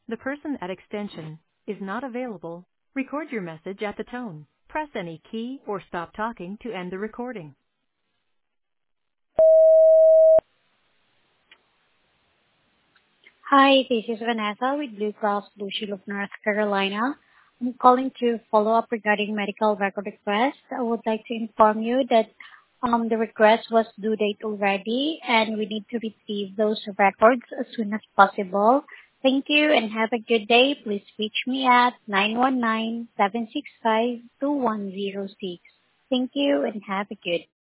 The person at extension is not available. Record your message at the tone. Press any key or stop talking to end the recording. Hi, this is Vanessa with Blue Cross Blue Shield of North Carolina. I'm calling to follow up regarding medical record request. I would like to inform you that the request was due date already, and we need to receive those records as soon as possible. Thank you and have a good day. Please reach me at 919-765-2106. Thank you and have a good